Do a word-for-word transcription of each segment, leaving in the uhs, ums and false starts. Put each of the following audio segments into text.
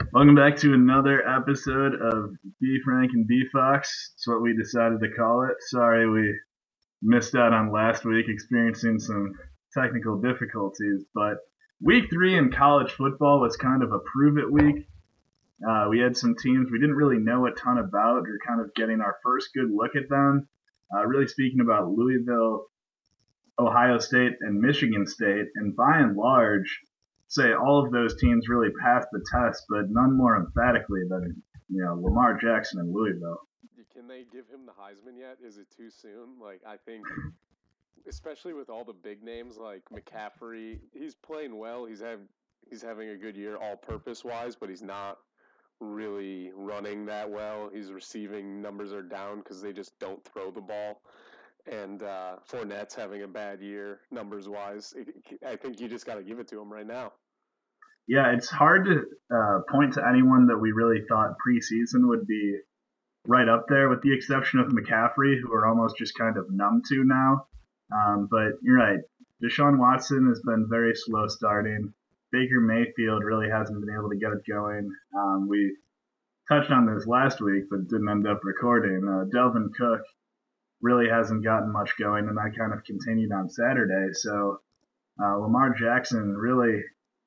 Welcome back to another episode of B Frank and B Fox. It's what we decided to call it. Sorry we missed out on last week, experiencing some technical difficulties. But week three in college football was kind of a prove it week. Uh, we had some teams we didn't really know a ton about. We are kind of getting our first good look at them. Uh, really speaking about Louisville, Ohio State, and Michigan State, and by and large, say all of those teams really passed the test, but none more emphatically than you know Lamar Jackson and Louisville. Can they give him the Heisman yet? Is it too soon? Like, I think, especially with all the big names like McCaffrey, he's playing well. He's have he's having a good year, all-purpose wise, but he's not really running that well. His receiving numbers are down because they just don't throw the ball. And uh, Fournette's having a bad year, numbers wise. I think you just got to give it to him right now. Yeah, it's hard to uh, point to anyone that we really thought preseason would be right up there, with the exception of McCaffrey, who are almost just kind of numb to now. Um, but you're right. Deshaun Watson has been very slow starting. Baker Mayfield really hasn't been able to get it going. Um, we touched on this last week, but didn't end up recording. Uh, Delvin Cook really hasn't gotten much going, and that kind of continued on Saturday. So uh, Lamar Jackson really,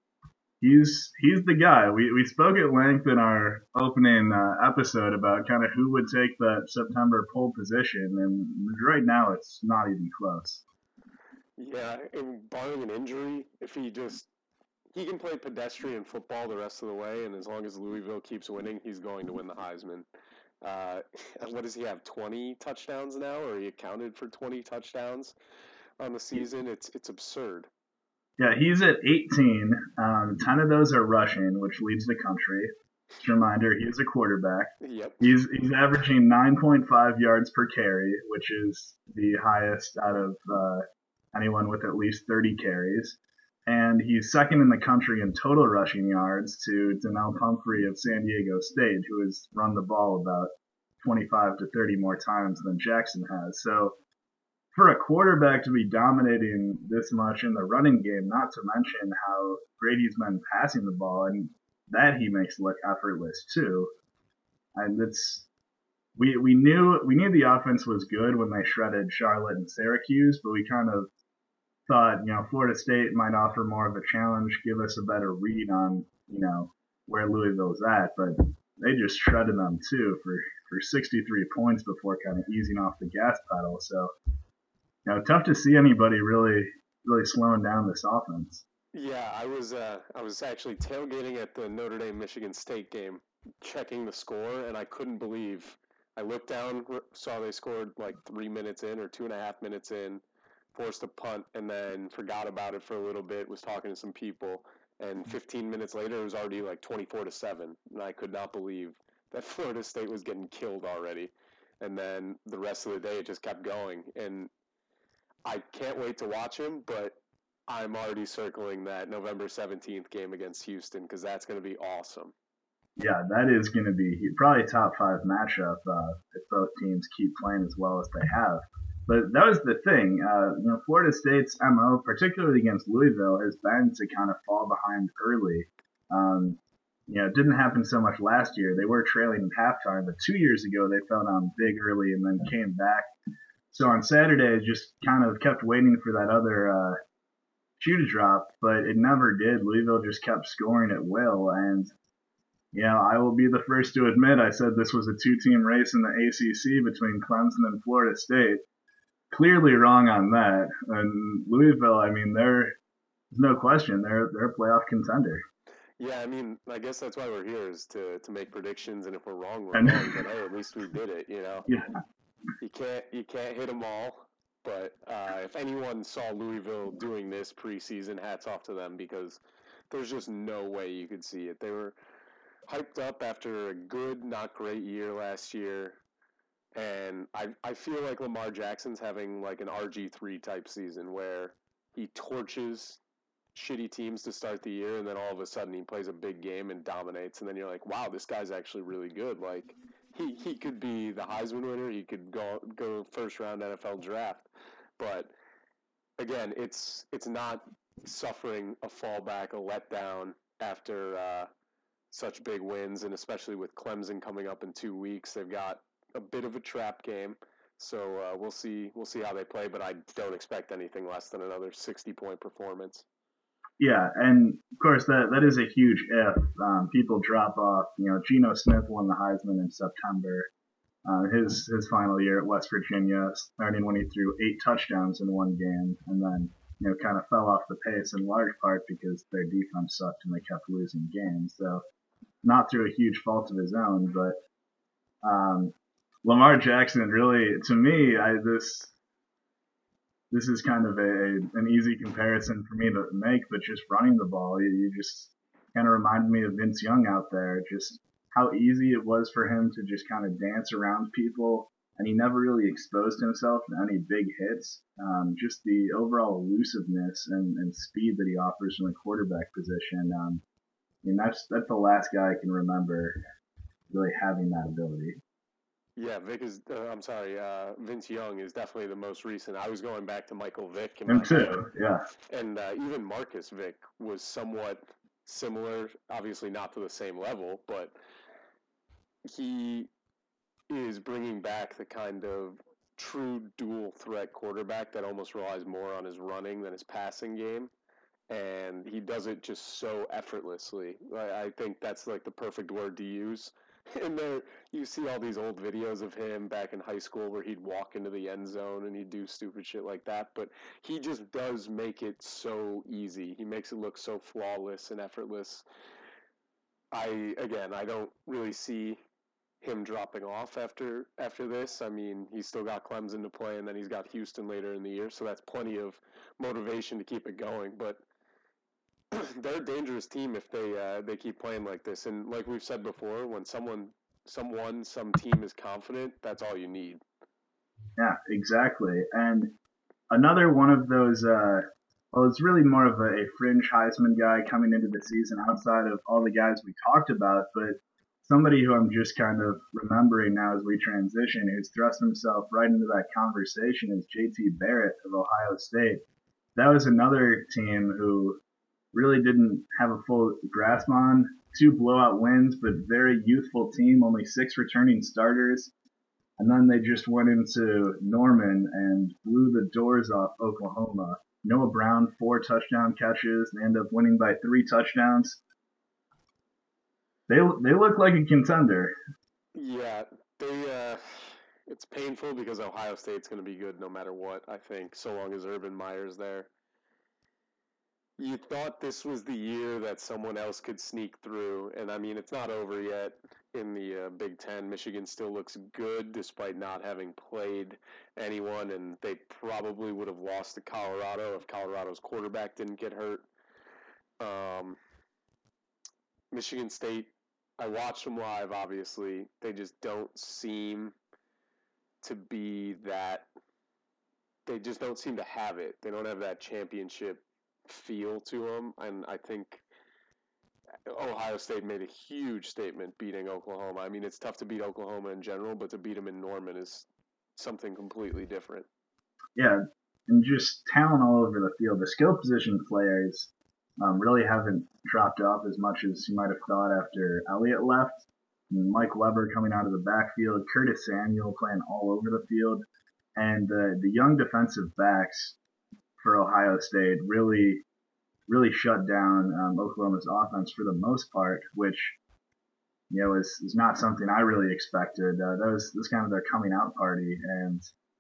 he's he's the guy. We we spoke at length in our opening uh, episode about kind of who would take that September pole position, and right now it's not even close. Yeah, and barring an injury, if he just he can play pedestrian football the rest of the way, and as long as Louisville keeps winning, he's going to win the Heisman. Uh, what does he have? Twenty touchdowns now, or he accounted for twenty touchdowns on the season? It's it's absurd. Yeah, he's at eighteen. Um, ten of those are rushing, which leads the country. Just a reminder, he's a quarterback. Yep. He's he's averaging nine point five yards per carry, which is the highest out of uh, anyone with at least thirty carries. And he's second in the country in total rushing yards to Donnell Pumphrey of San Diego State, who has run the ball about twenty-five to thirty more times than Jackson has. So for a quarterback to be dominating this much in the running game, not to mention how great he's been passing the ball, and that he makes look effortless too. And it's we we knew we knew the offense was good when they shredded Charlotte and Syracuse, but we kind of thought, you know, Florida State might offer more of a challenge, give us a better read on, you know, where Louisville's at, but they just shredded them too for for sixty-three points before kind of easing off the gas pedal. So, you know, tough to see anybody really really slowing down this offense. Yeah, I was uh, I was actually tailgating at the Notre Dame Michigan State game, checking the score, and I couldn't believe. I looked down, saw they scored like three minutes in or two and a half minutes in, forced a punt, and then forgot about it for a little bit. Was talking to some people, and fifteen minutes later, it was already like twenty-four to seven, and I could not believe that Florida State was getting killed already. And then the rest of the day, it just kept going, and I can't wait to watch him, but I'm already circling that November seventeenth game against Houston because that's going to be awesome. Yeah, that is going to be probably top five matchup uh, if both teams keep playing as well as they have. But that was the thing. Uh, you know, Florida State's M O, particularly against Louisville, has been to kind of fall behind early. Um, you know, it didn't happen so much last year. They were trailing at halftime, but two years ago they fell down big early and then came back. So on Saturday, just kind of kept waiting for that other uh, shoe to drop, but it never did. Louisville just kept scoring at will, and you know, I will be the first to admit I said this was a two-team race in the A C C between Clemson and Florida State. Clearly wrong on that. And Louisville, I mean, they're there's no question they're they're a playoff contender. Yeah, I mean, I guess that's why we're here is to, to make predictions, and if we're wrong, we're And wrong. But hey, at least we did it. You know, yeah, you can't you can't hit them all. But uh, if anyone saw Louisville doing this preseason, hats off to them because there's just no way you could see it. They were hyped up after a good, not great year last year. And I, I feel like Lamar Jackson's having like an R G three type season where he torches shitty teams to start the year, and then all of a sudden he plays a big game and dominates, and then you're like, wow, this guy's actually really good. Like he, he could be the Heisman winner, he could go go first round N F L draft, but again, it's it's not suffering a fallback, a letdown after uh, such big wins, and especially with Clemson coming up in two weeks, they've got a bit of a trap game. So uh, we'll see we'll see how they play, but I don't expect anything less than another sixty point performance. Yeah, and of course that that is a huge if. Um, people drop off. You know, Geno Smith won the Heisman in September. Uh, his his final year at West Virginia, starting when he threw eight touchdowns in one game, and then you know kind of fell off the pace in large part because their defense sucked and they kept losing games. So not through a huge fault of his own, but um, Lamar Jackson really, to me, I this this is kind of a an easy comparison for me to make, but just running the ball, you, you just kind of reminded me of Vince Young out there, just how easy it was for him to just kind of dance around people, and he never really exposed himself to any big hits. Um, just the overall elusiveness and, and speed that he offers from the quarterback position. Um, I mean, that's that's the last guy I can remember really having that ability. Yeah, Vic is. Uh, I'm sorry, uh, Vince Young is definitely the most recent. I was going back to Michael Vick in Him my head, too, yeah. and uh, even Marcus Vick was somewhat similar. Obviously, not to the same level, but he is bringing back the kind of true dual threat quarterback that almost relies more on his running than his passing game. And he does it just so effortlessly. I, I think that's like the perfect word to use. And there, you see all these old videos of him back in high school where he'd walk into the end zone and he'd do stupid shit like that. But he just does make it so easy. He makes it look so flawless and effortless. I again, I don't really see him dropping off after after this. I mean, he's still got Clemson to play, and then he's got Houston later in the year, so that's plenty of motivation to keep it going. But they're a dangerous team if they uh, they keep playing like this. And like we've said before, when someone, someone, some team is confident, that's all you need. Yeah, exactly. And another one of those, uh, well, it's really more of a, a fringe Heisman guy coming into the season outside of all the guys we talked about, but somebody who I'm just kind of remembering now as we transition, who's thrust himself right into that conversation, is J T Barrett of Ohio State. That was another team who really didn't have a full grasp on. Two blowout wins, but very youthful team, only six returning starters. And then they just went into Norman and blew the doors off Oklahoma. Noah Brown, four touchdown catches. They end up winning by three touchdowns. They they look like a contender. Yeah, they. Uh, it's painful because Ohio State's going to be good no matter what. I think so long as Urban Meyer's there. You thought this was the year that someone else could sneak through, and I mean it's not over yet in the uh, Big Ten. Michigan still looks good despite not having played anyone, and they probably would have lost to Colorado if Colorado's quarterback didn't get hurt. Um, Michigan State, I watched them live. Obviously, they just don't seem to be that. They just don't seem to have it. They don't have that championship feel to them, and I think Ohio State made a huge statement beating Oklahoma. I mean, it's tough to beat Oklahoma in general, but to beat them in Norman is something completely different. Yeah, and just talent all over the field. The skill position players um, really haven't dropped off as much as you might have thought after Elliott left. I mean, Mike Weber coming out of the backfield, Curtis Samuel playing all over the field, and the the young defensive backs for Ohio State really really shut down um, Oklahoma's offense for the most part, which you know is, is not something I really expected. Uh, that was this kind of their coming out party, and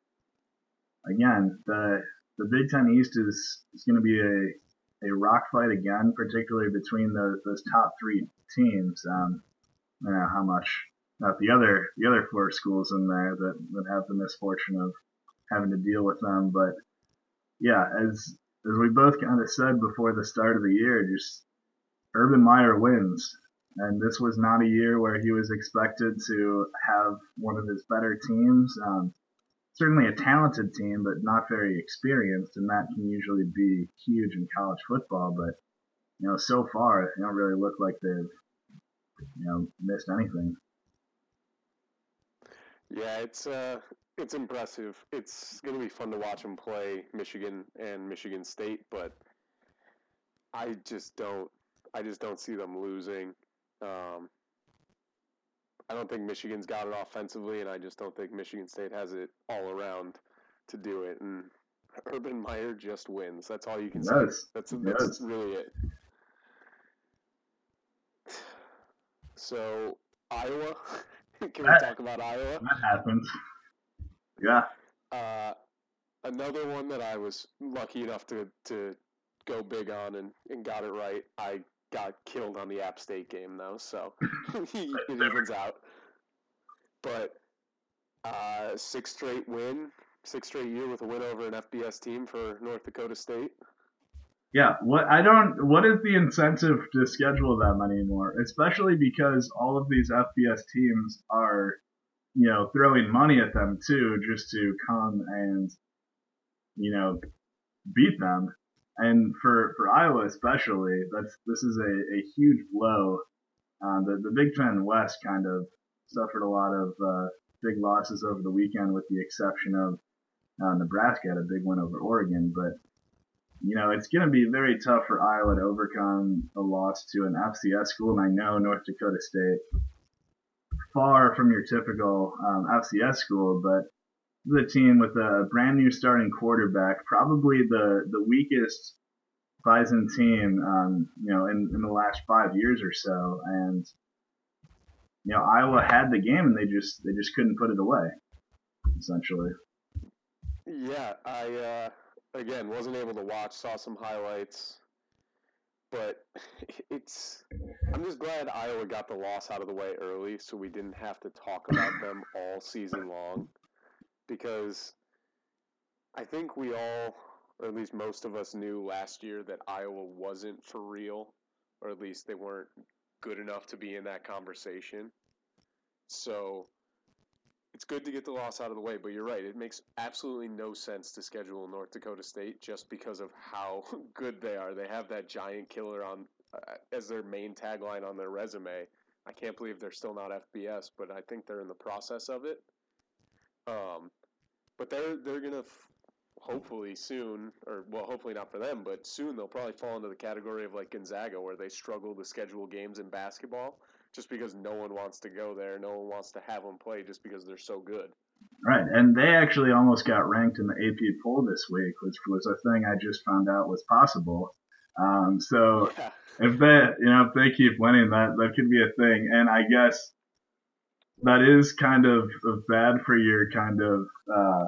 again, the the Big Ten East is is going to be a a rock fight again, particularly between the, those top three teams. Um, I don't know how much not the other the other four schools in there that, that have the misfortune of having to deal with them, but yeah, as as we both kind of said before the start of the year, just Urban Meyer wins. And this was not a year where he was expected to have one of his better teams. Um, certainly a talented team, but not very experienced, and that can usually be huge in college football. But you know, so far, they don't really look like they've you know missed anything. Yeah, it's uh, it's impressive. It's going to be fun to watch them play Michigan and Michigan State, but I just don't, I just don't see them losing. Um, I don't think Michigan's got it offensively, and I just don't think Michigan State has it all around to do it. And Urban Meyer just wins. That's all you can say. Yes. That's Yes. that's really it. So Iowa, can That- we talk about Iowa? That happens. Yeah. Uh, another one that I was lucky enough to, to go big on and, and got it right. I got killed on the App State game though, so it evens out. But uh, sixth straight win, sixth straight year with a win over an F B S team for North Dakota State. Yeah, what I don't what is the incentive to schedule them anymore? Especially because all of these F B S teams are, you know, throwing money at them too, just to come and, you know, beat them. And for, for Iowa especially, that's this is a, a huge blow. Um, the the Big Ten West kind of suffered a lot of uh, big losses over the weekend, with the exception of uh, Nebraska had a big win over Oregon, but you know, it's going to be very tough for Iowa to overcome a loss to an F C S school. And I know North Dakota State, far from your typical um, F C S school, but the team with a brand new starting quarterback, probably the, the weakest Bison team, um, you know, in, in the last five years or so. And, you know, Iowa had the game and they just, they just couldn't put it away, essentially. Yeah, I, uh, again, wasn't able to watch, saw some highlights, but it's, I'm just glad Iowa got the loss out of the way early so we didn't have to talk about them all season long, because I think we all, or at least most of us, knew last year that Iowa wasn't for real, or at least they weren't good enough to be in that conversation. So it's good to get the loss out of the way, but you're right. It makes absolutely no sense to schedule North Dakota State just because of how good they are. They have that giant killer on uh, as their main tagline on their resume. I can't believe they're still not F B S, but I think they're in the process of it. Um, but they're they're gonna f- hopefully soon, or well, hopefully not for them, but soon they'll probably fall into the category of like Gonzaga, where they struggle to schedule games in basketball just because no one wants to go there, no one wants to have them play just because they're so good. Right, and they actually almost got ranked in the A P poll this week, which was a thing I just found out was possible. Um, so Yeah. if they, you know, if they keep winning, that that could be a thing. And I guess that is kind of, of bad for your kind of uh,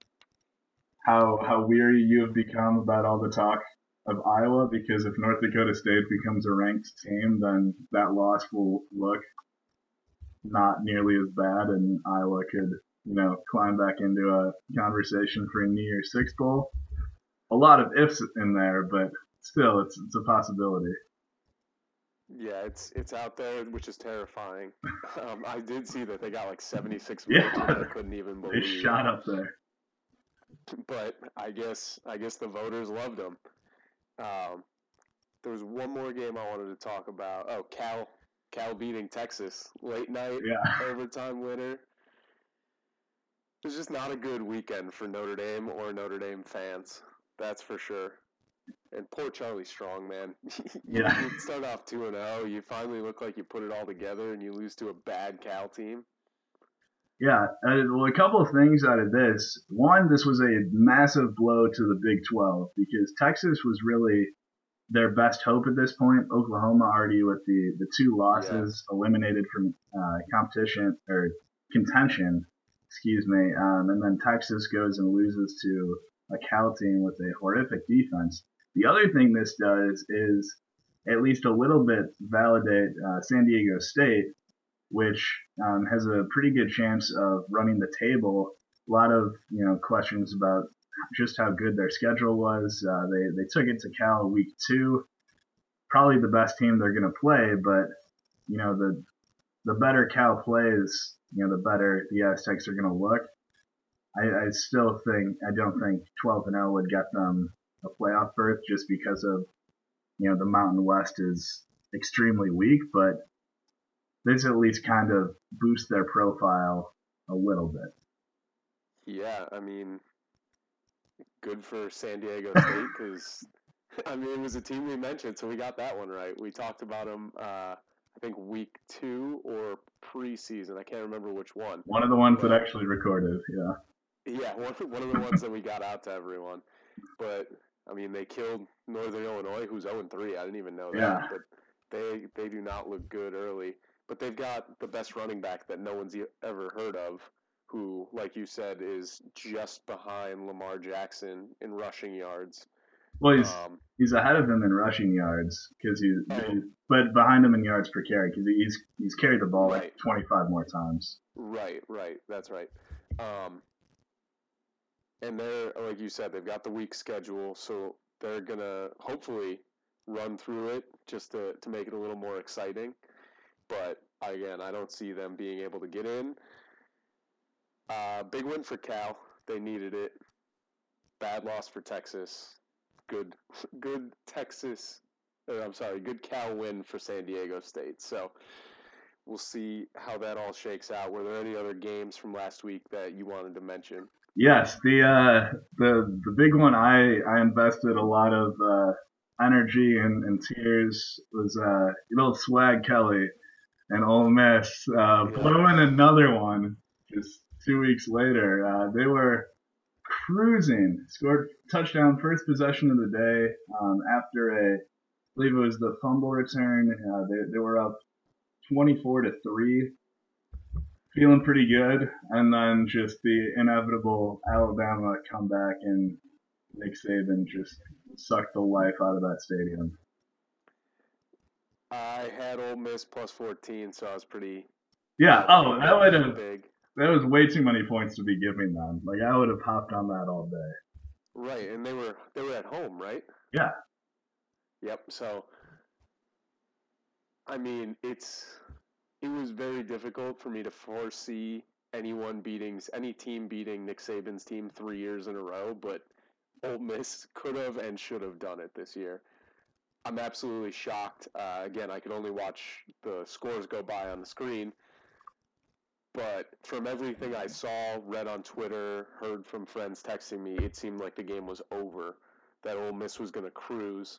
how how weary you have become about all the talk of Iowa. Because if North Dakota State becomes a ranked team, then that loss will look not nearly as bad, and Iowa could, you know, climb back into a conversation for a New Year's Six bowl. A lot of ifs in there, but still, it's it's a possibility. Yeah, it's it's out there, which is terrifying. Um, I did see that they got like seventy-six Yeah. votes, which I couldn't even They believe. shot up there. But I guess I guess the voters loved them. Um, there was one more game I wanted to talk about. Oh, Cal Cal beating Texas late night Yeah. overtime winner. It was just not a good weekend for Notre Dame or Notre Dame fans. That's for sure. And poor Charlie Strong, man. you, Yeah. you start off two and zero. You finally look like you put it all together, and you lose to a bad Cal team. Yeah, uh, well, a couple of things out of this. One, this was a massive blow to the Big twelve because Texas was really their best hope at this point. Oklahoma already with the, the two losses yeah. eliminated from uh, competition or contention, excuse me. Um, and then Texas goes and loses to a Cal team with a horrific defense. The other thing this does is at least a little bit validate uh, San Diego State, which um, has a pretty good chance of running the table. A lot of you know questions about just how good their schedule was. Uh, they they took it to Cal week two, probably the best team they're going to play. But you know the the better Cal plays, you know the better the Aztecs are going to look. I, I still think I don't think twelve and zero would get them a playoff berth just because of you know the Mountain West is extremely weak, but this at least kind of boosts their profile a little bit. Yeah, I mean, good for San Diego State because, I mean, it was a team we mentioned, so we got that one right. We talked about them uh, I think week two or preseason. I can't remember which one. One of the ones but, that actually recorded, yeah. Yeah, one, one of the ones that we got out to everyone. But, I mean, they killed Northern Illinois, who's oh and three. I didn't even know that. Yeah. But they they do not look good early. But they've got the best running back that no one's ever heard of, who, like you said, is just behind Lamar Jackson in rushing yards. Well, he's Um, he's ahead of him in rushing yards because he's, Oh. but behind him in yards per carry because he's he's carried the ball Right. like twenty-five more times. Right, right. That's right. Um, and they're, like you said, they've got the week schedule, so they're going to hopefully run through it just to, to make it a little more exciting. But, again, I don't see them being able to get in. Uh, big win for Cal. They needed it. Bad loss for Texas. Good, good Texas, or I'm sorry, good Cal win for San Diego State. So we'll see how that all shakes out. Were there any other games from last week that you wanted to mention? Yes, the uh, the the big one I, I invested a lot of uh, energy and, and tears was uh, little Swag Kelly and Ole Miss uh, Yeah. blew in another one just two weeks later. Uh, they were cruising, scored touchdown first possession of the day um, after a, I believe it was the fumble return. Uh, they they were up twenty-four to three. Feeling pretty good, and then just the inevitable Alabama comeback, and Nick Saban just sucked the life out of that stadium. I had Ole Miss plus fourteen, so I was pretty. Yeah. Oh, that would have. Big. That was way too many points to be giving them. Like I would have hopped on that all day. Right, and they were they were at home, right? Yeah. Yep. So, I mean, it's it was very difficult for me to foresee anyone beating any team beating Nick Saban's team three years in a row, but Ole Miss could have and should have done it this year. I'm absolutely shocked. Uh, again, I could only watch the scores go by on the screen, but from everything I saw, read on Twitter, heard from friends texting me, it seemed like the game was over, that Ole Miss was going to cruise.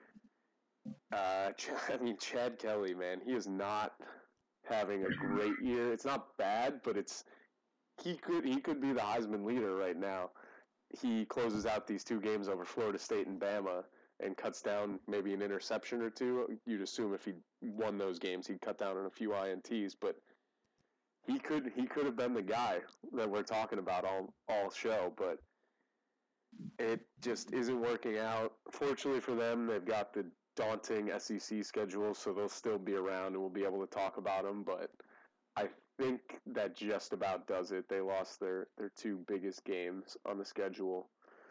Uh, I mean, Chad Kelly, man, he is not having a great year. It's not bad, but it's he could he could be the Heisman leader right now. He closes out these two games over Florida State and Bama and cuts down maybe an interception or two. You'd assume if he won those games, he'd cut down on a few I N Ts, but he could he could have been the guy that we're talking about all all show, but it just isn't working out. Fortunately for them, they've got the daunting S E C schedule, so they'll still be around and we'll be able to talk about them, but I think that just about does it. They lost their, their two biggest games on the schedule.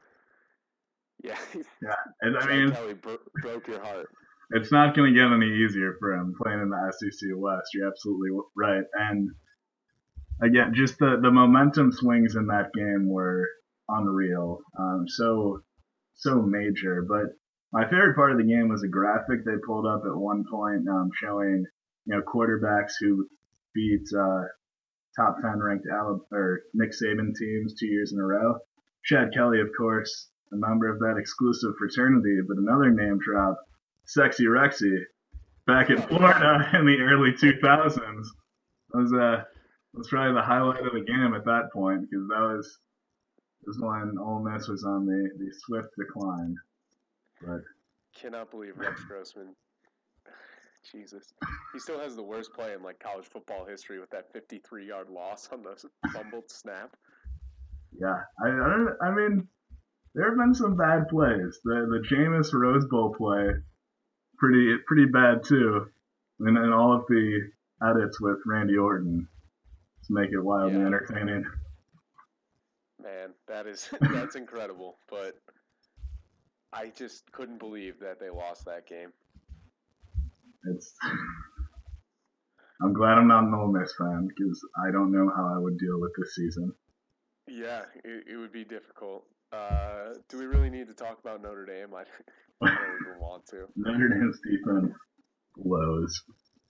Yeah. Yeah. And I Chad mean, Kelly bro- broke your heart. It's not going to get any easier for him playing in the S E C West. You're absolutely right. And again, just the, the momentum swings in that game were unreal. Um, so, so major. But my favorite part of the game was a graphic they pulled up at one point um, showing, you know, quarterbacks who beat uh, top ten ranked Alabama, or Nick Saban teams two years in a row. Chad Kelly, of course, a member of that exclusive fraternity, but another name drop, Sexy Rexy, back in Florida in the early two thousands. That was, uh, that was probably the highlight of the game at that point, because that was, was when Ole Miss was on the, the swift decline. But Cannot believe Rex Grossman. Jesus. He still has the worst play in like college football history with that fifty-three yard loss on the fumbled snap. Yeah, I, I don't. I mean, there have been some bad plays. The the Jameis Rose Bowl play, pretty pretty bad too, and then all of the edits with Randy Orton to make it wildly Yeah. entertaining. Man, that is that's incredible. But I just couldn't believe that they lost that game. It's. I'm glad I'm not an Ole Miss fan because I don't know how I would deal with this season. Yeah, it, it would be difficult. Uh, do we really need to talk about Notre Dame? I, I don't even want to. Notre Dame's defense blows.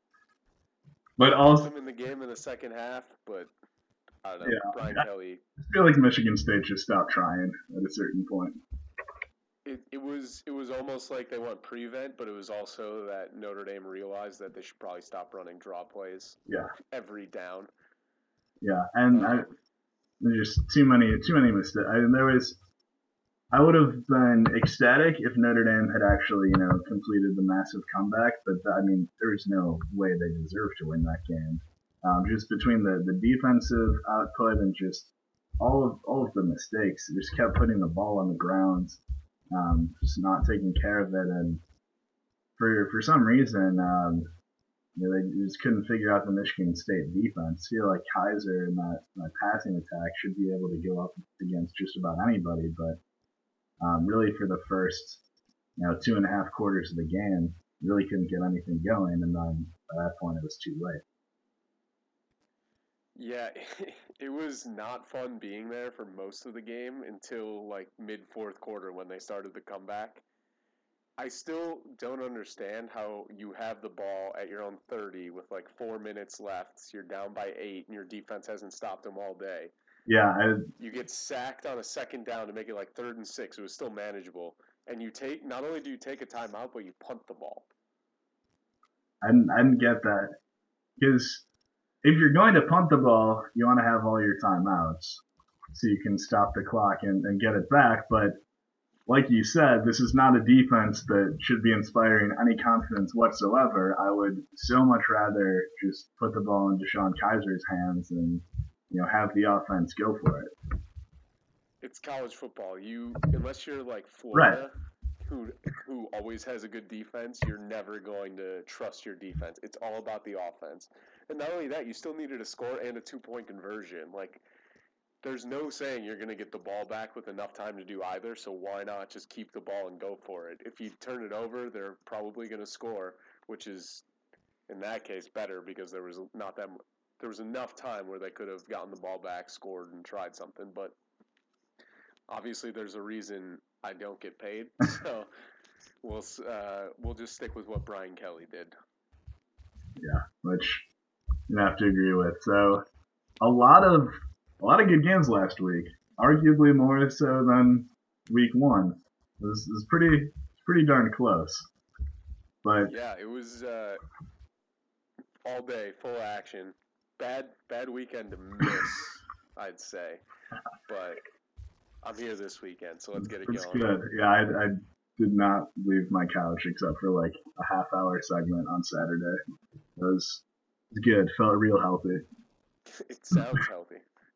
But I also, them in the game in the second half, but I don't know. Yeah, Brian I- Kelly. I feel like Michigan State just stopped trying at a certain point. It, it was it was almost like they went prevent, but it was also that Notre Dame realized that they should probably stop running draw plays. Yeah. Every down. Yeah, and Um, I, there's just too many too many mistakes. I mean, there was. I would have been ecstatic if Notre Dame had actually, you know, completed the massive comeback, but I mean, there's no way they deserve to win that game. Um, just between the, the defensive output and just all of all of the mistakes, they just kept putting the ball on the ground, um, just not taking care of it, and for for some reason, um, you know, they just couldn't figure out the Michigan State defense. I feel like Kaiser and that, that passing attack should be able to go up against just about anybody, but um, really for the first, you know, two and a half quarters of the game, really couldn't get anything going, and then by that point it was too late. Yeah, it was not fun being there for most of the game until like mid fourth quarter when they started the comeback. I still don't understand how you have the ball at your own thirty with like four minutes left. You're down by eight, and your defense hasn't stopped them all day. Yeah, I, You get sacked on a second down to make it like third and six. It was still manageable. And you take not only do you take a timeout, but you punt the ball. I, didn't, I didn't get that because if you're going to punt the ball, you want to have all your timeouts so you can stop the clock and, and get it back. But like you said, this is not a defense that should be inspiring any confidence whatsoever. I would so much rather just put the ball in Deshaun Kaiser's hands and, you know, have the offense go for it. It's college football. You unless you're like Florida, Right. who who always has a good defense, you're never going to trust your defense. It's all about the offense. And not only that, you still needed a score and a two-point conversion. Like there's no saying you're going to get the ball back with enough time to do either, so why not just keep the ball and go for it? If you turn it over, they're probably going to score, which is in that case better because there was not that there was enough time where they could have gotten the ball back, scored, and tried something. But obviously, there's a reason I don't get paid, so we'll uh, we'll just stick with what Brian Kelly did. Yeah, which you have to agree with. So a lot of a lot of good games last week, arguably more so than week one. It was, it was pretty pretty darn close. But yeah, it was uh, all day, full action. Bad bad weekend to miss, I'd say, but I'm here this weekend, so let's get it it's going. good. Yeah, I, I did not leave my couch except for like a half hour segment on Saturday. It was, it was good. Felt real healthy. It sounds healthy.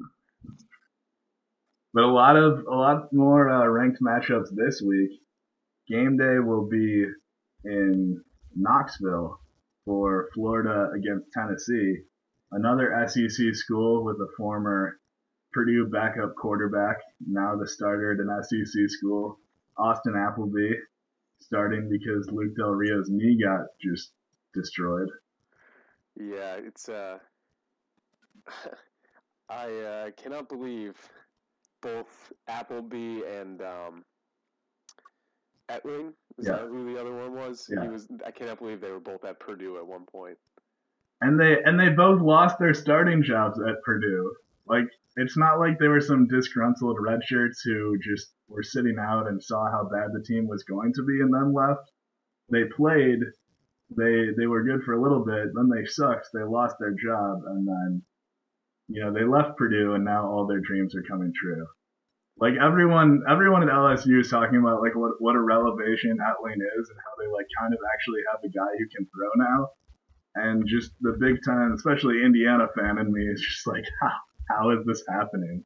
But a lot of a lot more uh, ranked matchups this week. Game day will be in Knoxville for Florida against Tennessee. Another S E C school with a former Purdue backup quarterback, now the starter at an S E C school, Austin Appleby, starting because Luke Del Rio's knee got just destroyed. Yeah, it's uh, I uh, cannot believe both Appleby and um, Etling. Is Yeah, that who the other one was? yeah. He was. I cannot believe they were both at Purdue at one point. And they and they both lost their starting jobs at Purdue. Like it's not like they were some disgruntled redshirts who just were sitting out and saw how bad the team was going to be and then left. They played, they they were good for a little bit, then they sucked, they lost their job, and then you know they left Purdue and now all their dreams are coming true. Like everyone everyone at L S U is talking about like what what a revelation Etling is and how they like kind of actually have a guy who can throw now. And just the Big Ten, especially Indiana fan in me, is just like, how how is this happening?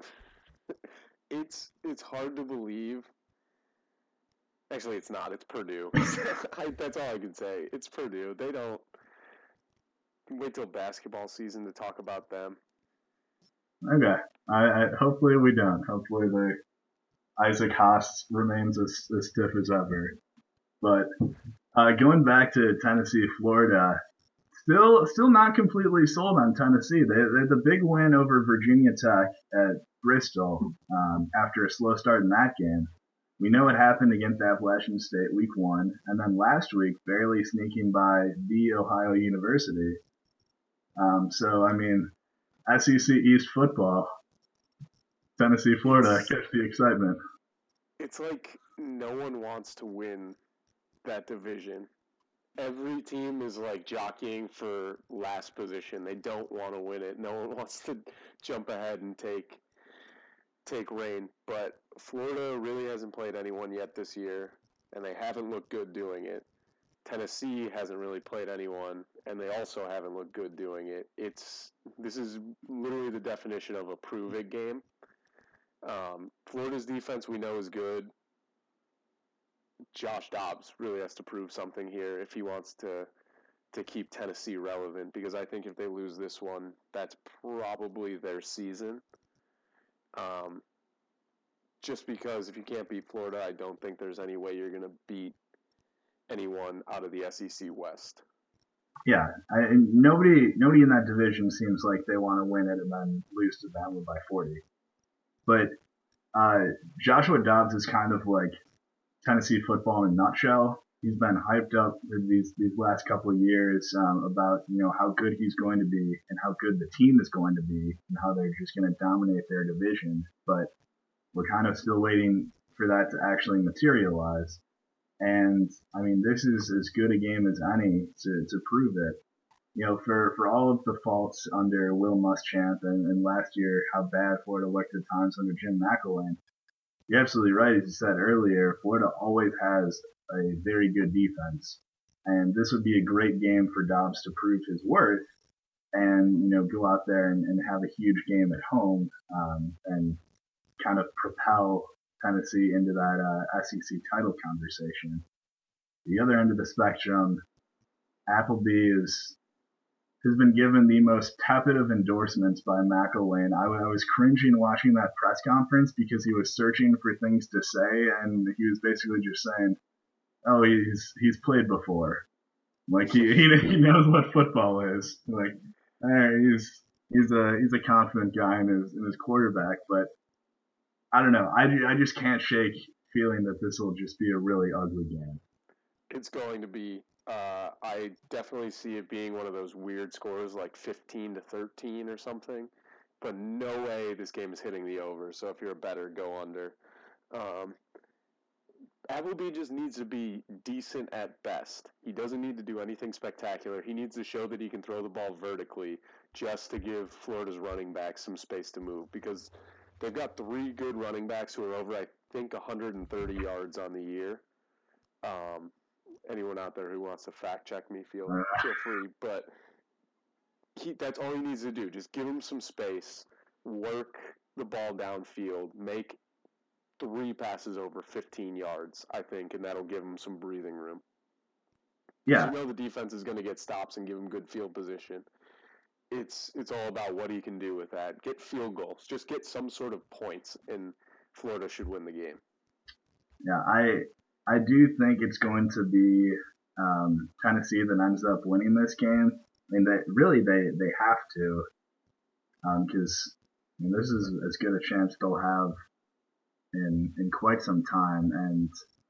It's it's hard to believe. Actually, it's not. It's Purdue. I, that's all I can say. It's Purdue. They don't wait till basketball season to talk about them. Okay, I, I hopefully we don't. Hopefully the Isaac Haas remains as, as stiff as ever. But uh, going back to Tennessee, Florida, still still not completely sold on Tennessee. They, they had the big win over Virginia Tech at Bristol um, after a slow start in that game. We know what happened against Appalachian State week one, and then last week barely sneaking by the Ohio University. Um, so I mean, S E C East football, Tennessee, Florida, It's catch the excitement. it's like no one wants to win that division. Every team is like jockeying for last position. They don't want to win it. No one wants to jump ahead and take take reign. But Florida really hasn't played anyone yet this year, and they haven't looked good doing it. Tennessee hasn't really played anyone, and they also haven't looked good doing it. It's this is literally the definition of a prove it game. Um, Florida's defense we know is good. Josh Dobbs really has to prove something here if he wants to to keep Tennessee relevant, because I think if they lose this one, that's probably their season. Um, just because if you can't beat Florida, I don't think there's any way you're going to beat anyone out of the S E C West. Yeah, I, nobody nobody in that division seems like they want to win it and then lose to Bama by forty. But uh, Joshua Dobbs is kind of like Tennessee football in a nutshell. He's been hyped up these these last couple of years um, about you know how good he's going to be and how good the team is going to be and how they're just going to dominate their division. But we're kind of still waiting for that to actually materialize. And I mean, this is as good a game as any to, to prove it. You know, for, for all of the faults under Will Muschamp and, and last year, how bad Florida looked at times under Jim McElwain, you're absolutely right. As you said earlier, Florida always has a very good defense. And this would be a great game for Dobbs to prove his worth and, you know, go out there and, and have a huge game at home um, and kind of propel Tennessee into that uh, S E C title conversation. The other end of the spectrum, Appleby is has been given the most tepid of endorsements by McElwain. I, I was cringing watching that press conference because he was searching for things to say, and he was basically just saying, "Oh, he's he's played before, like he he, he knows what football is. Like, hey, he's he's a he's a confident guy in his in his quarterback, but." I don't know. I, I just can't shake feeling that this will just be a really ugly game. It's going to be. Uh, I definitely see it being one of those weird scores like fifteen to thirteen or something. But no way this game is hitting the over. So if you're a bettor, go under. Um, Appleby just needs to be decent at best. He doesn't need to do anything spectacular. He needs to show that he can throw the ball vertically just to give Florida's running backs some space to move, because they've got three good running backs who are over, I think, one hundred thirty yards on the year. Um, anyone out there who wants to fact check me, feel feel free. But he, that's all he needs to do. Just give him some space, work the ball downfield, make three passes over fifteen yards, I think, and that'll give him some breathing room. Yeah. You know the defense is going to get stops and give him good field position. It's it's all about what he can do with that. Get field goals. Just get some sort of points, and Florida should win the game. Yeah, I I do think it's going to be um, Tennessee that ends up winning this game. I mean, they really they they have to, because um, I mean, this is as good a chance they'll have in in quite some time. And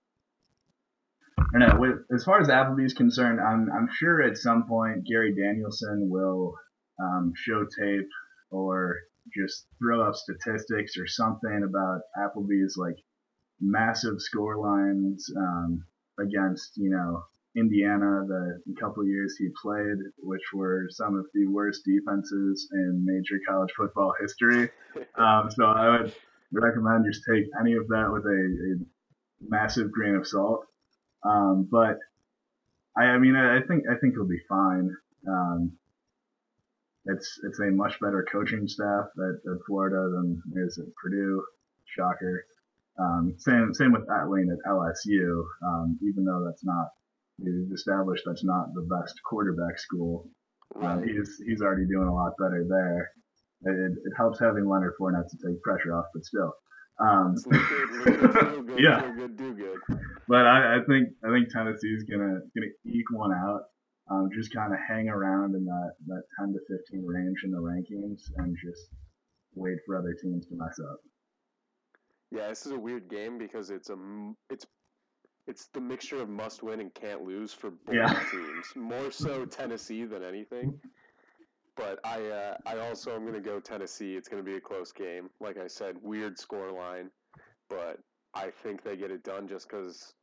I don't know, with, as far as Appleby's concerned, I'm I'm sure at some point Gary Danielson will um, show tape or just throw up statistics or something about Appleby's like massive score lines um, against, you know, Indiana the couple of years he played, which were some of the worst defenses in major college football history. Um, so I would recommend just take any of that with a, a massive grain of salt. Um, but I, I mean, I, I think I think he'll be fine. Um, it's it's a much better coaching staff at, at Florida than is at Purdue. Shocker. Um, same same with At Lane at L S U. Um, even though that's not, we've established that's not the best quarterback school. Right. Um, he's he's already doing a lot better there. It, it helps having Leonard Fournette to take pressure off, but still. Um, look good, look good, feel good, yeah. Feel good, do good. But I, I think I think Tennessee's gonna gonna eke one out. Um, just kind of hang around in that, that ten to fifteen range in the rankings and just wait for other teams to mess up. Yeah, this is a weird game because it's a it's it's the mixture of must win and can't lose for both yeah. teams. More so Tennessee than anything. But I uh, I also am going to go Tennessee. It's going to be a close game. Like I said, weird score line, but I think they get it done just because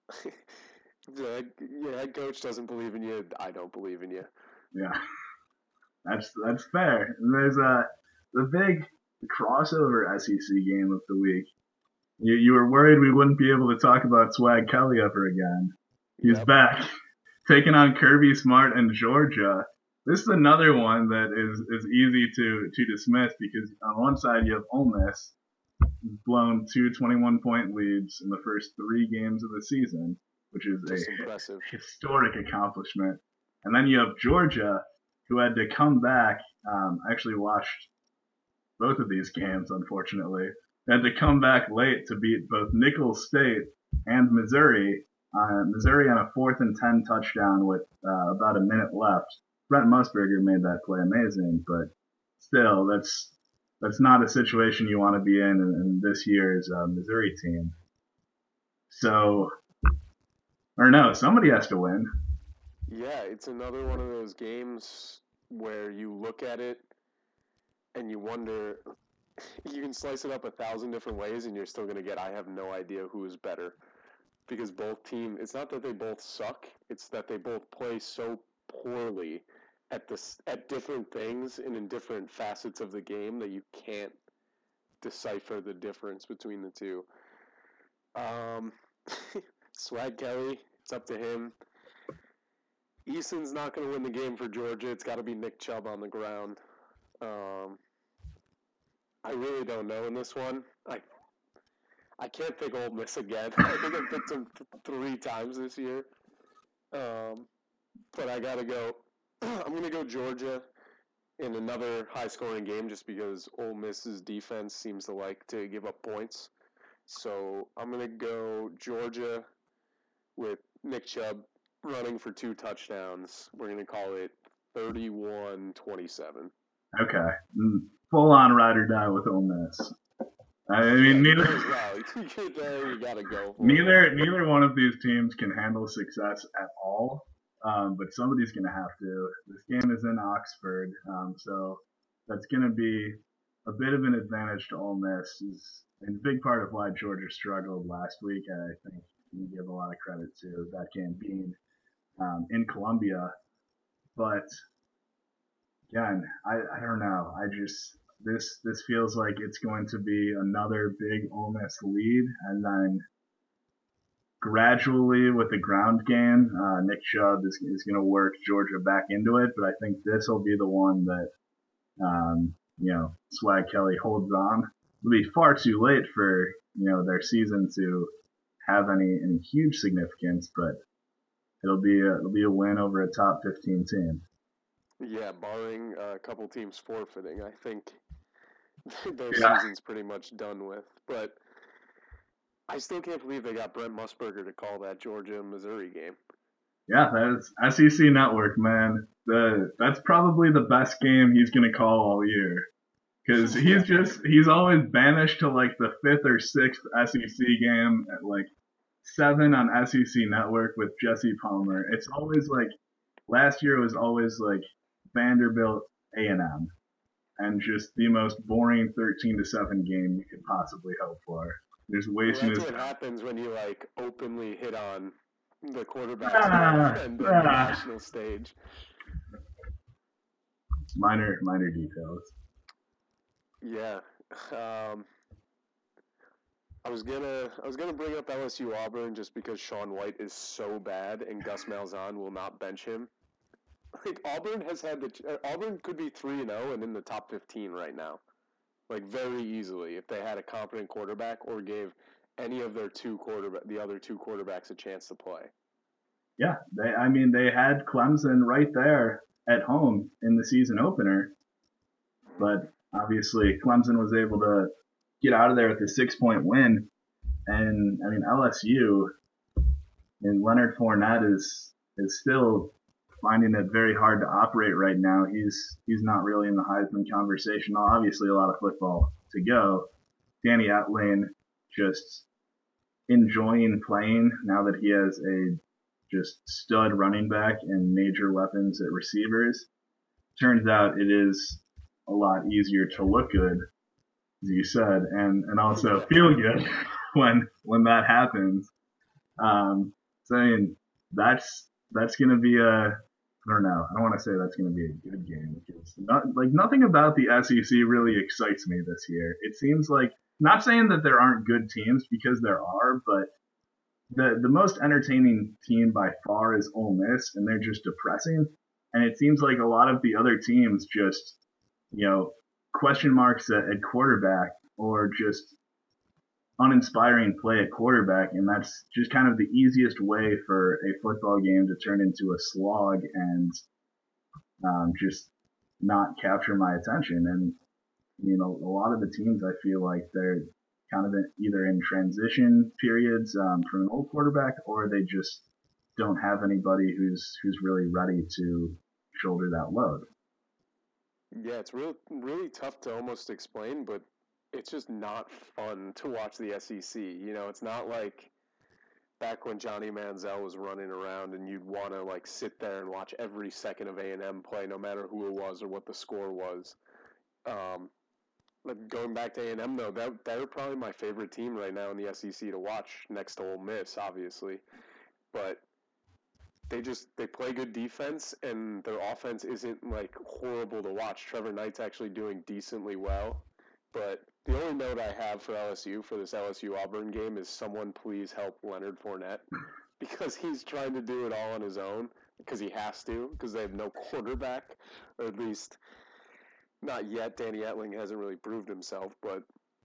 your head coach doesn't believe in you. I don't believe in you. Yeah, that's that's fair. And there's a the big crossover S E C game of the week. You you were worried we wouldn't be able to talk about Swag Kelly ever again. He's yep. back, taking on Kirby Smart and Georgia. This is another one that is, is easy to, to dismiss because on one side you have Ole Miss, blown two twenty-one point leads in the first three games of the season, which is Just a impressive. historic accomplishment. And then you have Georgia, who had to come back. Um, I actually watched both of these games, unfortunately. They had to come back late to beat both Nicholls State and Missouri. Uh, Missouri on a fourth and ten touchdown with uh, about a minute left. Brent Musburger made that play amazing, but still, that's that's not a situation you want to be in in, in this year's uh, Missouri team. So, or no, somebody has to win. Yeah, it's another one of those games where you look at it and you wonder, you can slice it up a thousand different ways and you're still going to get, I have no idea who is better. Because both teams, it's not that they both suck, it's that they both play so poorly at this at different things and in different facets of the game that you can't decipher the difference between the two. Um, Swag Kelly, it's up to him. Easton's not going to win the game for Georgia. It's got to be Nick Chubb on the ground. Um, I really don't know in this one. I I can't pick Ole Miss again. I think I've picked them th- three times this year. Um, but I got to go. I'm going to go Georgia in another high-scoring game just because Ole Miss's defense seems to like to give up points. So I'm going to go Georgia with Nick Chubb running for two touchdowns. We're going to call it thirty-one twenty-seven. Okay. Full on ride or die with Ole Miss. I mean, yeah, neither well. there you gotta go. neither it. neither one of these teams can handle success at all. Um, but somebody's going to have to. This game is in Oxford, um, so that's going to be a bit of an advantage to Ole Miss. Is and a big part of why Georgia struggled last week. I think you give a lot of credit to that game being um, in Columbia. But again, I, I don't know. I just this this feels like it's going to be another big Ole Miss lead, and then gradually with the ground game, uh, Nick Chubb is, is going to work Georgia back into it. But I think this will be the one that um, you know Swag Kelly holds on. It'll be far too late for you know their season to have any any huge significance, but it'll be a, it'll be a win over a top fifteen team. Yeah, barring a couple teams forfeiting, I think their yeah. season's pretty much done with. But I still can't believe they got Brent Musburger to call that Georgia-Missouri game. Yeah, that's S E C Network, man. The that's probably the best game he's gonna call all year, because he's yeah. just he's always banished to like the fifth or sixth S E C game at like seven on S E C Network with Jesse Palmer. It's always like last year was always like Vanderbilt A and M, and just the most boring thirteen to seven game you could possibly hope for. Just wasting well, that's his what time. happens when you like openly hit on the quarterback's ah, and the ah. national stage. Minor, minor details. Yeah, um, I was gonna, I was gonna bring up L S U Auburn just because Sean White is so bad and Gus Malzahn will not bench him. Like Auburn has had the uh, Auburn could be three and zero and in the top fifteen right now, like very easily if they had a competent quarterback or gave any of their two quarterback, the other two quarterbacks, a chance to play. Yeah, they. I mean, they had Clemson right there at home in the season opener, but obviously Clemson was able to get out of there with a six-point win. And I mean, L S U and Leonard Fournette is is still finding it very hard to operate right now. He's he's not really in the Heisman conversation. Obviously, a lot of football to go. Danny Etling just enjoying playing now that he has a just stud running back and major weapons at receivers. Turns out it is a lot easier to look good, as you said, and, and also feel good when when that happens. Um, saying that's that's going to be a I don't know. I don't want to say that's going to be a good game because not, like nothing about the S E C really excites me this year. It seems like not saying that there aren't good teams because there are, but the the most entertaining team by far is Ole Miss, and they're just depressing. And it seems like a lot of the other teams just, you know, question marks at, at quarterback or just uninspiring play at quarterback, and that's just kind of the easiest way for a football game to turn into a slog and um, just not capture my attention. And you know, a lot of the teams I feel like they're kind of in, either in transition periods um, from an old quarterback, or they just don't have anybody who's who's really ready to shoulder that load. Yeah, it's real, really tough to almost explain, but it's just not fun to watch the S E C. You know, it's not like back when Johnny Manziel was running around and you'd want to like sit there and watch every second of A and M play, no matter who it was or what the score was. Um, like going back to A and M though, that they're probably my favorite team right now in the S E C to watch, next to Ole Miss, obviously. But they just they play good defense, and their offense isn't like horrible to watch. Trevor Knight's actually doing decently well, but the only note I have for L S U for this L S U Auburn game is someone please help Leonard Fournette because he's trying to do it all on his own because he has to because they have no quarterback, or at least not yet. Danny Etling hasn't really proved himself, but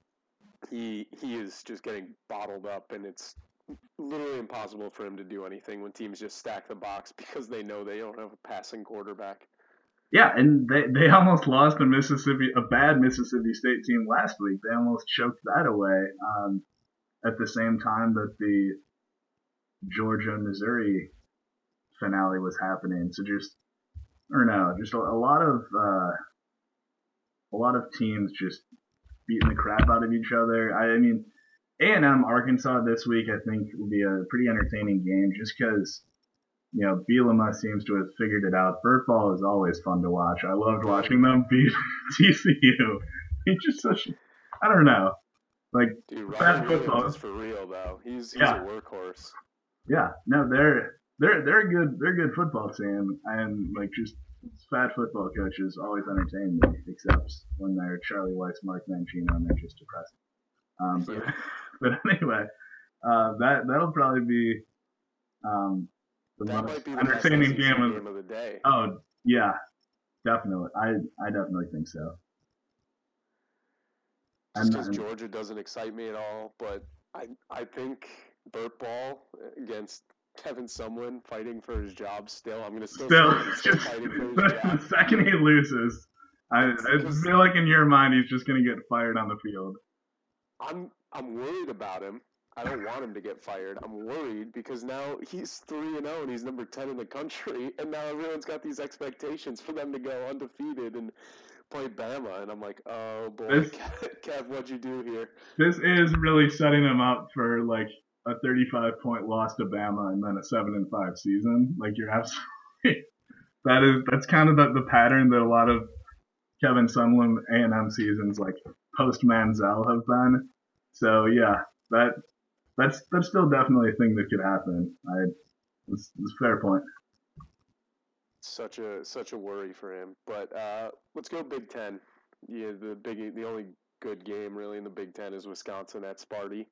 he he is just getting bottled up, and it's literally impossible for him to do anything when teams just stack the box because they know they don't have a passing quarterback. Yeah, and they, they almost lost a Mississippi a bad Mississippi State team last week. They almost choked that away um, at the same time that the Georgia Missouri finale was happening. So just I don't know, just a, a lot of uh, a lot of teams just beating the crap out of each other. I, I mean, A and M Arkansas this week I think will be a pretty entertaining game just because you know Bielema seems to have figured it out. Burt Ball is always fun to watch. I loved watching them beat T C U. He's just such I don't know, like Dude, bad Ryan football. Williams is for real though. He's he's Yeah. a workhorse. Yeah, no, they're they're they're a good they're a good football team, and like just fat football coaches always entertain me, except when they're Charlie Weiss, Mark Mancino, and they're just depressing. Um, but, Yeah. but anyway, uh, that that'll probably be um, the That most might be the best S E entertaining C game of. game of the day. Oh yeah, definitely. I I definitely think so. Just And, because and Georgia doesn't excite me at all, but I I think Burt Ball against Kevin Sumlin fighting for his job still. I'm gonna still, still, say he's still just fighting for his the, job. the second he loses, I, I feel like in your mind he's just gonna get fired on the field. I'm I'm worried about him. I don't want him to get fired. I'm worried because now he's three and zero and he's number ten in the country, and now everyone's got these expectations for them to go undefeated and play Bama, and I'm like, oh boy, This, Kev, what'd you do here? This is really setting him up for like a thirty-five point loss to Bama and then a seven and five season. Like you're absolutely that is that's kind of the, the pattern that a lot of Kevin Sumlin A and M seasons like post Manziel have been. So yeah, that that's that's still definitely a thing that could happen. I it's, it's a fair point. Such a such a worry for him. But uh, let's go Big Ten. Yeah, the big the only good game really in the Big Ten is Wisconsin at Sparty.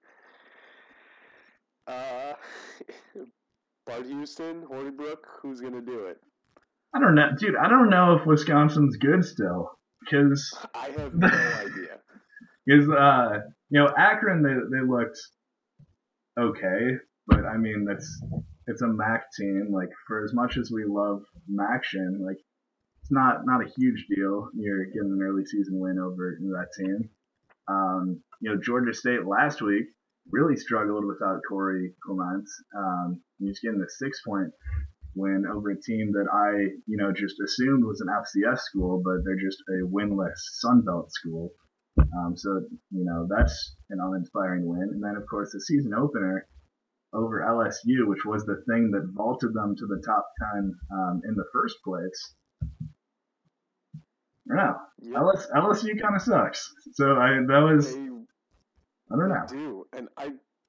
Uh, Bart Houston, Hornibrook, who's gonna do it? I don't know, dude. I don't know if Wisconsin's good still because I have no idea. Because uh, you know Akron they they looked okay, but I mean that's it's a M A C team. Like for as much as we love Maction, like it's not not a huge deal. You're getting an early season win over that team. Um, you know Georgia State last week really struggled without Corey Clement. Um, he's getting a six point win over a team that I you know just assumed was an F C S school, but they're just a winless Sun Belt school. Um, so, you know, that's an uninspiring win. And then, of course, the season opener over L S U, which was the thing that vaulted them to the top ten um, in the first place. I don't know. Yep. L S, L S U kind of sucks. So I that was, They, I don't they know. do. And I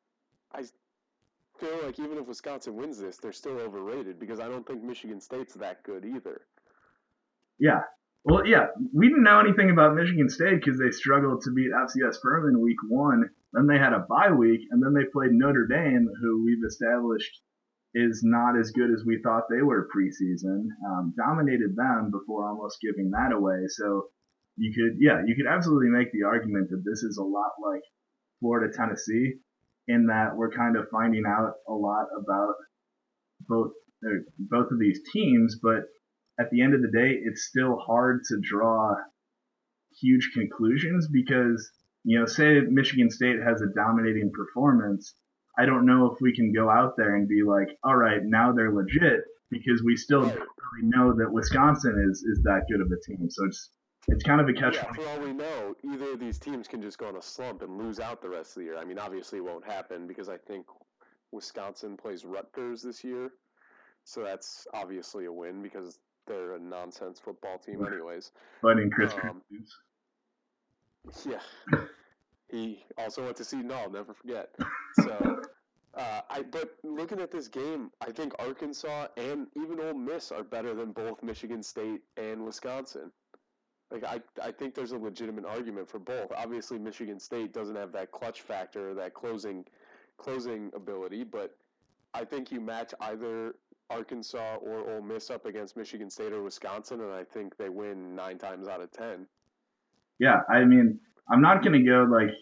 I feel like even if Wisconsin wins this, they're still overrated because I don't think Michigan State's that good either. Yeah. Well, yeah, we didn't know anything about Michigan State because they struggled to beat F C S Furman week one. Then they had a bye week, and then they played Notre Dame, who we've established is not as good as we thought they were preseason. Um, dominated them before almost giving that away. So you could, yeah, you could absolutely make the argument that this is a lot like Florida Tennessee, in that we're kind of finding out a lot about both uh, both of these teams, but at the end of the day, it's still hard to draw huge conclusions because, you know, say Michigan State has a dominating performance. I don't know if we can go out there and be like, all right, now they're legit because we still Right. don't really know that Wisconsin is, is that good of a team. So it's it's kind of a catch. Yeah, for all we know, either of these teams can just go on a slump and lose out the rest of the year. I mean, obviously it won't happen because I think Wisconsin plays Rutgers this year. So that's obviously a win because they're a nonsense football team anyways. But in Chris Um, yeah. He also went to Seton Hall, never forget. So, uh, I but looking at this game, I think Arkansas and even Ole Miss are better than both Michigan State and Wisconsin. Like I, I think there's a legitimate argument for both. Obviously, Michigan State doesn't have that clutch factor, that closing, closing ability, but I think you match either Arkansas or Ole Miss up against Michigan State or Wisconsin, and I think they win nine times out of ten. Yeah, I mean, I'm not going to go like,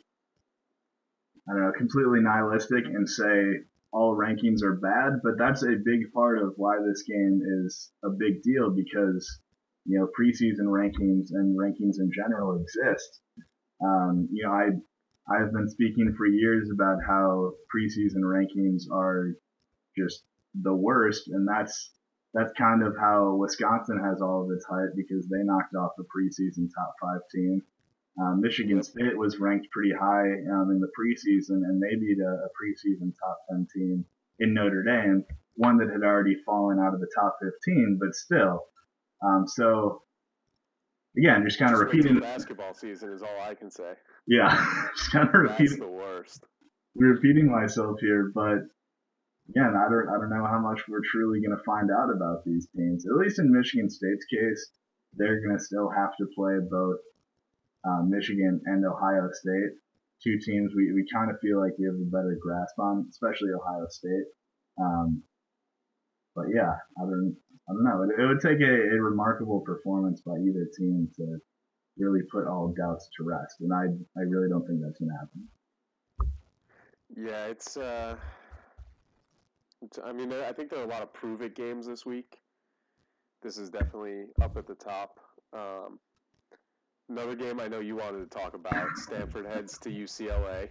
I don't know, completely nihilistic and say all rankings are bad, but that's a big part of why this game is a big deal because, you know, preseason rankings and rankings in general exist. Um, you know, I, I've been speaking for years about how preseason rankings are just the worst, and that's that's kind of how Wisconsin has all of its hype because they knocked off the preseason top five team. Um, Michigan Yep. State was ranked pretty high um, in the preseason, and they beat a, a preseason top ten team in Notre Dame, one that had already fallen out of the top fifteen, but still. Um, so again, just kind of Just wait repeating. till basketball season is all I can say. Yeah, just kind of That's repeating. the worst. Repeating myself here, but again, I don't, I don't know how much we're truly going to find out about these teams. At least in Michigan State's case, they're going to still have to play both uh, Michigan and Ohio State, two teams we, we kind of feel like we have a better grasp on, especially Ohio State. Um, but yeah, I don't, I don't know. It, it would take a, a remarkable performance by either team to really put all doubts to rest, and I, I really don't think that's going to happen. Yeah, it's. Uh, it's, I mean, I think there are a lot of prove it games this week. This is definitely up at the top. Um, another game I know you wanted to talk about: Stanford heads to U C L A,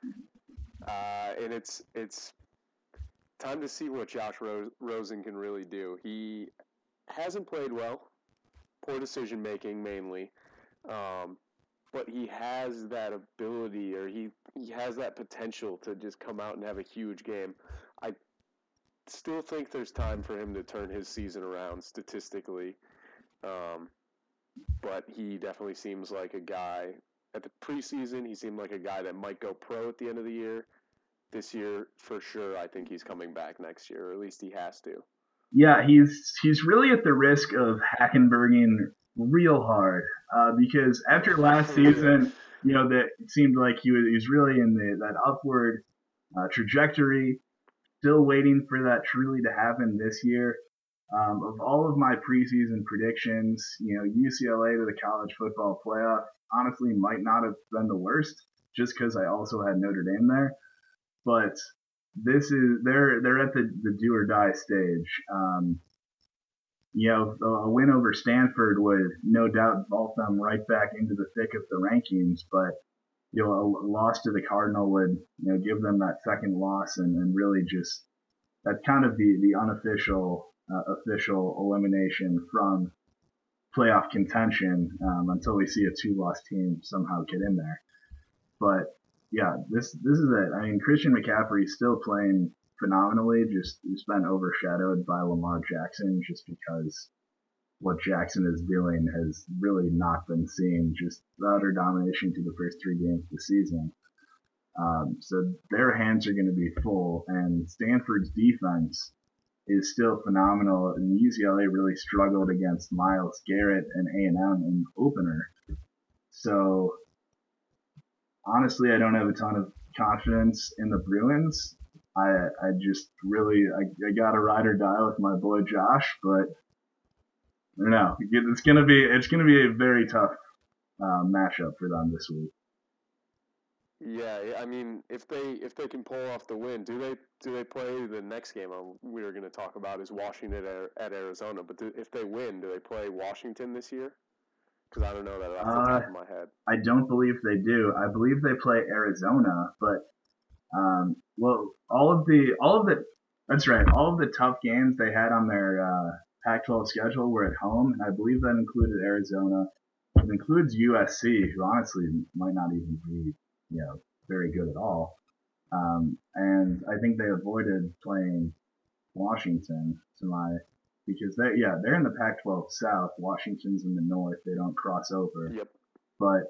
uh, and it's it's time to see what Josh Ro- Rosen can really do. He hasn't played well, poor decision making mainly. Um, but he has that ability, or he, he has that potential to just come out and have a huge game. I still think there's time for him to turn his season around statistically, um, but he definitely seems like a guy. At the preseason, he seemed like a guy that might go pro at the end of the year. This year, for sure, I think he's coming back next year, or at least he has to. Yeah, he's he's really at the risk of Hackenberging real hard uh, because after last season, you know, that it seemed like he was, he was really in the, that upward uh, trajectory. Still waiting for that truly to happen this year. Um, of all of my preseason predictions, you know, U C L A to the college football playoff honestly might not have been the worst, just because I also had Notre Dame there. But this is they're they're at the, the do or die stage. Um, you know, a win over Stanford would no doubt vault them right back into the thick of the rankings, but you know, a loss to the Cardinal would, you know, give them that second loss and, and really just that's kind of the the unofficial uh, official elimination from playoff contention um, until we see a two-loss team somehow get in there. But yeah, this this is it. I mean, Christian McCaffrey is still playing phenomenally. Just he's been overshadowed by Lamar Jackson just because what Jackson is doing has really not been seen. Just utter domination through the first three games of the season. Um, so their hands are going to be full, and Stanford's defense is still phenomenal. And U C L A really struggled against Myles Garrett and A and M in the opener. So honestly, I don't have a ton of confidence in the Bruins. I I just really I, I got a ride or die with my boy Josh, but I don't know. It's gonna be it's gonna be a very tough uh, matchup for them this week. Yeah, I mean, if they if they can pull off the win, do they do they play the next game we were going to talk about is Washington at, at Arizona? But do, if they win, do they play Washington this year? Because I don't know that off the Uh, top of my head. I don't believe they do. I believe they play Arizona, but um, well, all of the all of the that's right. All of the tough games they had on their uh, Pac twelve schedule were at home, and I believe that included Arizona. It includes U S C, who honestly might not even be, you know, very good at all. Um, and I think they avoided playing Washington to my because they yeah they're in the Pac twelve South. Washington's in the North. They don't cross over. Yep. But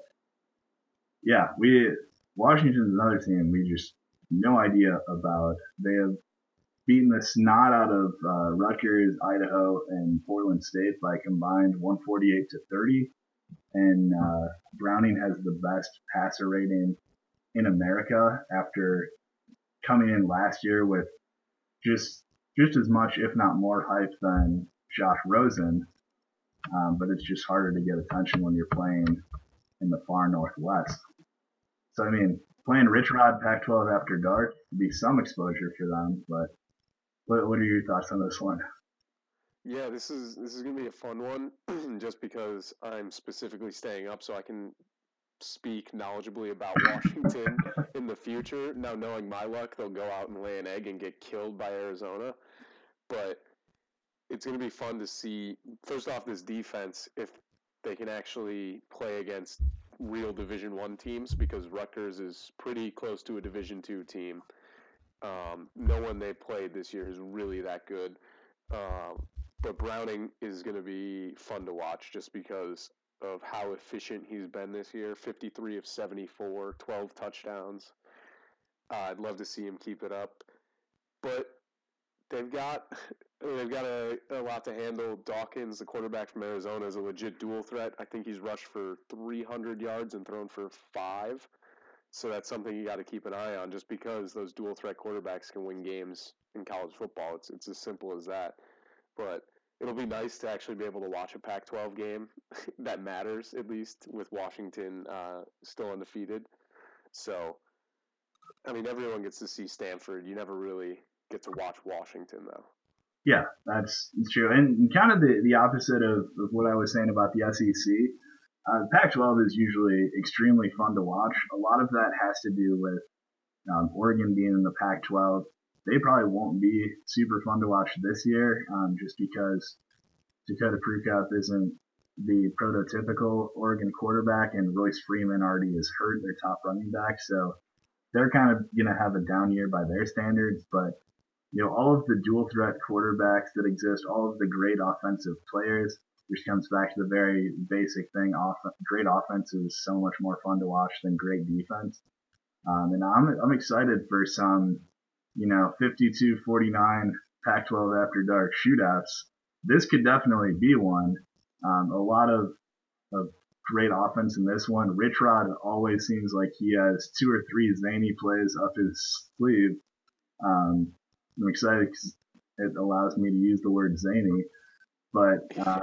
yeah, we Washington's another team we just no idea about. They have beaten the snot out of uh, Rutgers, Idaho, and Portland State by combined one forty-eight to thirty. And uh, Browning has the best passer rating in America after coming in last year with just just as much, if not more, hype than Josh Rosen. Um, but it's just harder to get attention when you're playing in the far Northwest. So I mean, playing Rich Rod Pac twelve after dark would be some exposure for them. But what, what are your thoughts on this one? Yeah, this is this is gonna be a fun one, just because I'm specifically staying up so I can speak knowledgeably about Washington in the future. Now, knowing my luck, they'll go out and lay an egg and get killed by Arizona. But it's going to be fun to see, first off, this defense, if they can actually play against real Division One teams, because Rutgers is pretty close to a Division Two team. Um, no one they played this year is really that good. Um, but Browning is going to be fun to watch just because of how efficient he's been this year. fifty-three of seventy-four, twelve touchdowns. Uh, I'd love to see him keep it up. But they've got they've got a, a lot to handle. Dawkins, the quarterback from Arizona, is a legit dual threat. I think he's rushed for three hundred yards and thrown for five. So that's something you got to keep an eye on, just because those dual threat quarterbacks can win games in college football. It's it's as simple as that. But it'll be nice to actually be able to watch a Pac twelve game that matters, at least with Washington uh, still undefeated. So, I mean, everyone gets to see Stanford. You never really get to watch Washington, though. Yeah, that's, that's true. And kind of the, the opposite of, of what I was saying about the S E C. Uh, Pac twelve is usually extremely fun to watch. A lot of that has to do with um, Oregon being in the Pac twelve. They probably won't be super fun to watch this year, um, just because Dakota Prukop isn't the prototypical Oregon quarterback, and Royce Freeman already is hurt, their top running back. So they're kind of going to have a down year by their standards. But you know, all of the dual threat quarterbacks that exist, all of the great offensive players, which comes back to the very basic thing. Off- great offense is so much more fun to watch than great defense. Um, and I'm, I'm excited for some, you know, fifty-two forty-nine Pac twelve after dark shootouts. This could definitely be one. Um, a lot of, of great offense in this one. Rich Rod always seems like he has two or three zany plays up his sleeve. Um, I'm excited because it allows me to use the word zany. But uh,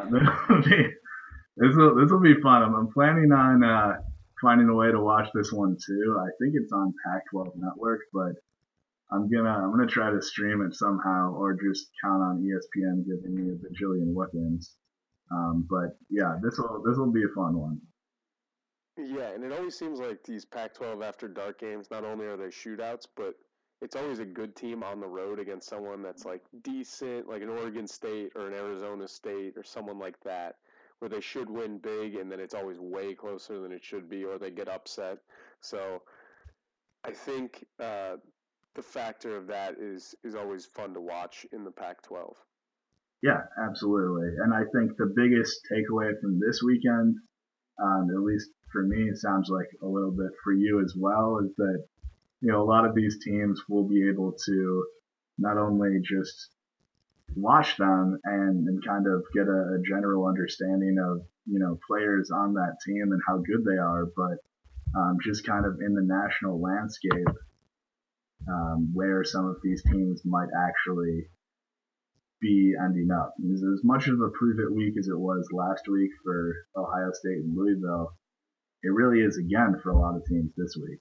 this will this will be fun. I'm, I'm planning on uh, finding a way to watch this one too. I think it's on Pac twelve Network, but I'm gonna I'm gonna try to stream it somehow, or just count on E S P N giving me a bajillion weapons. Um, but yeah, this will this will be a fun one. Yeah, and it always seems like these Pac twelve after dark games, not only are they shootouts, but it's always a good team on the road against someone that's like decent, like an Oregon State or an Arizona State or someone like that, where they should win big, and then it's always way closer than it should be, or they get upset. So I think uh, the factor of that is is always fun to watch in the Pac twelve. Yeah, absolutely. And I think the biggest takeaway from this weekend, um, at least for me, it sounds like a little bit for you as well, is that you know, a lot of these teams will be able to not only just watch them and, and kind of get a, a general understanding of, you know, players on that team and how good they are, but um, just kind of in the national landscape, um, where some of these teams might actually be ending up. Because as much of a prove it week as it was last week for Ohio State and Louisville, it really is again for a lot of teams this week.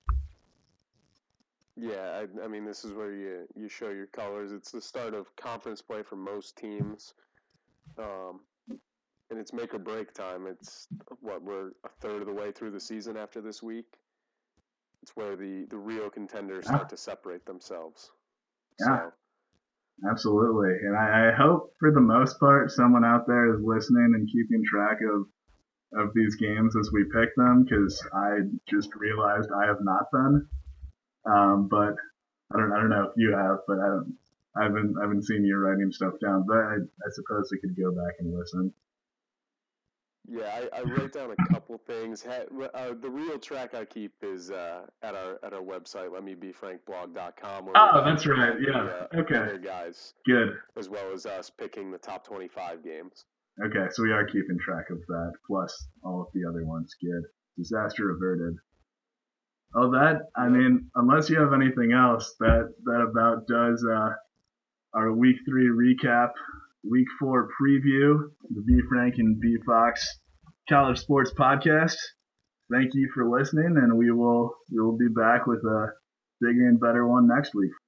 Yeah, I, I mean, this is where you, you show your colors. It's the start of conference play for most teams. Um, and it's make or break time. It's what, we're a third of the way through the season after this week. It's where the, the real contenders start Yeah. to separate themselves. Yeah, So, absolutely. And I, I hope for the most part someone out there is listening and keeping track of of these games as we pick them, because I just realized I have not been. Um, but I don't I don't know if you have, but I don't I haven't I haven't seen you writing stuff down. But I, I suppose I could go back and listen. yeah, I, I wrote down a couple things. Uh, the real track I keep is uh, at our at our website, let me be frank blog dot com, where we Oh, have that's right. all Yeah. the uh, Okay. other guys, Good. as well as us picking the top twenty-five games. Okay, so we are keeping track of that, plus all of the other ones. Good. Disaster averted. Oh, that, I Yep. mean, unless you have anything else, that, that about does uh, our week three recap, week four preview, the B Frank and B Fox College Sports Podcast. Thank you for listening, and we will we will be back with a bigger and better one next week.